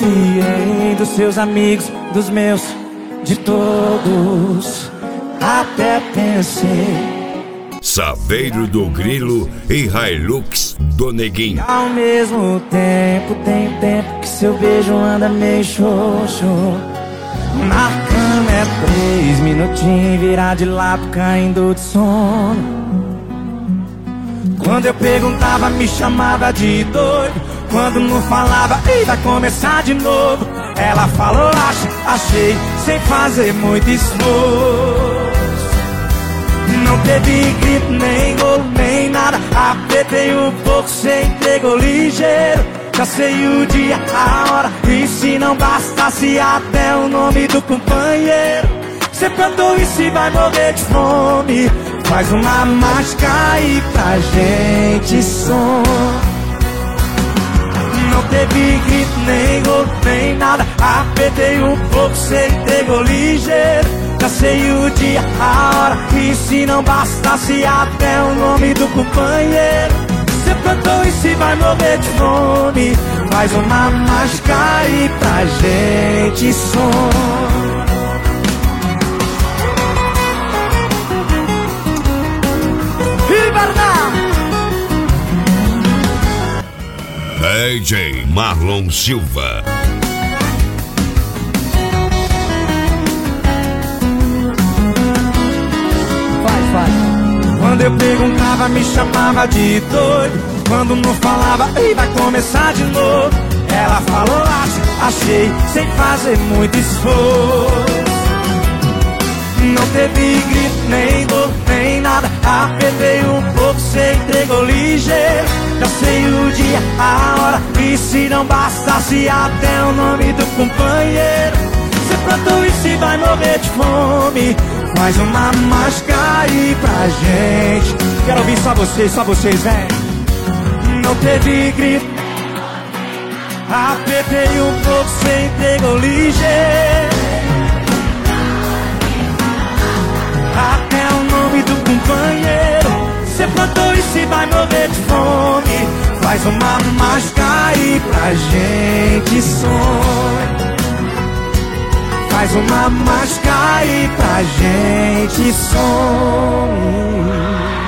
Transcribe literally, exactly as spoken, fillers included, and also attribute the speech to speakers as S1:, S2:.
S1: Desconfiei dos seus amigos, dos meus, de todos. Até pensei
S2: Saveiro do Grilo e Hilux do Neguinho.
S1: ao mesmo tempo, tem tempo que seu beijo anda meio xoxo. Na cama é três minutinhos, virar de lado, caindo de sono. Quando eu perguntava, me chamava de doido. Quando não falava, ei, vai começar de novo. Ela falou, acho, achei, sem fazer muito esforço. Não teve grito, nem golo, nem nada. Apertei um pouco, cê entregou ligeiro. Já sei o dia, a hora, e se não bastasse até o nome do companheiro. Cê plantou e se vai morrer de fome. Faz uma mágica aí pra gente som. Não teve grito, nem golo, nem nada. Apertei um pouco, cê entregou ligeiro. Já sei o dia, a hora, e se não bastasse até o nome do companheiro. Cê plantou e se vai morrer de fome. Faz uma mágica aí pra gente som.
S2: D J Marlon Silva.
S1: Faz, faz. Quando eu perguntava, me chamava de doido. Quando não falava, ei, vai começar de novo. Ela falou, acho, achei, sem fazer muito esforço. Não teve grito, nem dor, nem nada. Apertei um pouco, cê entregou ligeiro. Já sei o dia, a hora, e se não bastasse até o nome do companheiro. Cê plantou e se vai morrer de fome. Faz uma mágica aí pra gente. Quero ouvir só vocês, só vocês, vem. Não teve grito, apertei um pouco, cê entregou ligeiro. Até o nome do companheiro. Cê plantou e se vai morrer de fome. Faz uma mágica aí pra gente sonhar. Faz uma mágica aí pra gente sonhar.